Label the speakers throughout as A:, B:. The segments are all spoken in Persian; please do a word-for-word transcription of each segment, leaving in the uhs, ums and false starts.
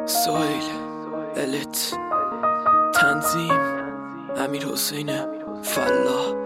A: سویل الت تنظیم امیر حسین فلاح.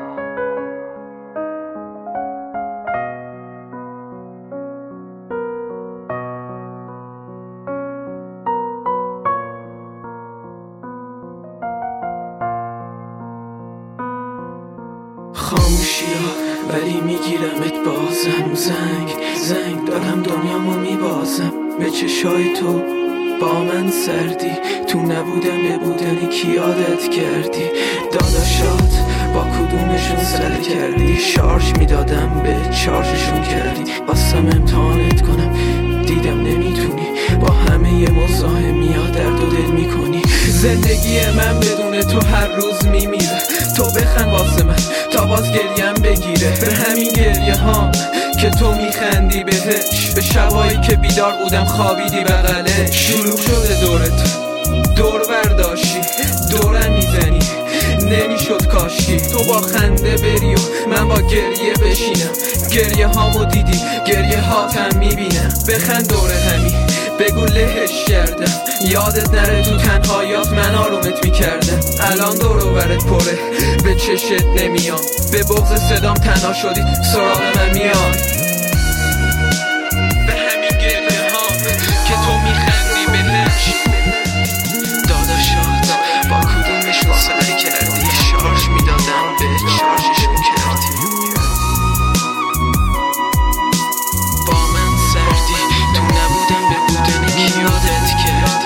A: خاموشی ها ولی میگیرمت بازم، زنگ زنگ دارم دنیامو میبازم. به چشای تو با من سردی، تو نبودم به بودنی کی یادت کردی؟ داداشات با کدومشون سر کردی؟ شارژ میدادم به چارجشون کردی. خواستم امتحانت کنم دیدم نمیتونی، با همه ی مزاحمی ها درد و دل میکنی. زندگی من بدون تو هر روز میمیره، تو بخند واسه من تا باز گریم بگیره. به همین گریه ها که تو میخندی بهش، به شبایی که بیدار بودم خوابیدی بغله. شلوغ شده دورت دور برداشتی، دورم میزنی نمیشد کاشتی. تو با خنده بری و من با گریه بشینم، گریه هامو دیدی گریه هاتم میبینم. بخند دور همی بگو لهش کردم، یادت نره تو تنهاییات من آرومت میکردم. الان دور و برت پره به چشت نمیام، به بغض صدام تنها شدی سراغ من میای. به همین گریه ها که تو میخندی بهش، داداشات با کدومشون سر کردی؟ شارژ میدادم به چارجشون کردی. با من سردی، تو نبودم به بودنی کی یادت کرد؟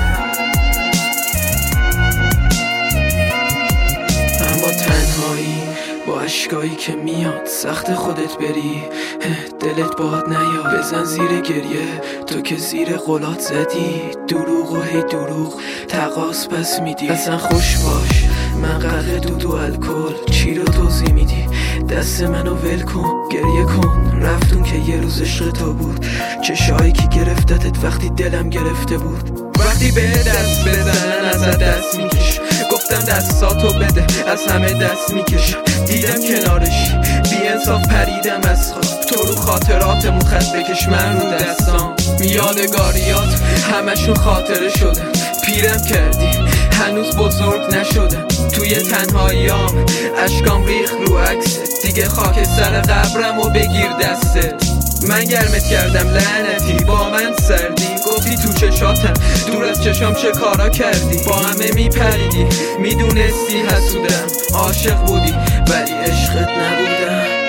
A: من با تنهایی با اشکایی که میاد سخت خودت بری، دلت باد نیاد بزن زیر گریه. تو که زیر قولات زدی دروغ و هی دروغ تقاس پس میدی. اصلا خوش باش من غرق دود و الکل، چی رو توضیح میدی؟ دست منو ول کن گریه کن، رفتون که یه روز عشق تو بود. چشایی که گرفتتت وقتی دلم گرفته بود. وقتی به دست بزنن ازت دست میکش، گفتم دستاتو بده از همه دست میکش. دیدم کنارش بی انصاف پریدم از خواب، تو رو خاطراتمون خط بکش من رو دستام. یادگاریات همشون خاطره شدن، پیرم کردی هنوز بزرگ نشدم. توی تنهاییام اشکام ریخ رو عکست، دیگه خاک سر قبرم و بگیر دستت. من گرمت کردم لعنتی با من سردی، گفتی تو چشاتم دور از چشام چه کارا کردی. با همه میپریدی میدونستی حسودم، عاشق بودی ولی عشقت نبودم.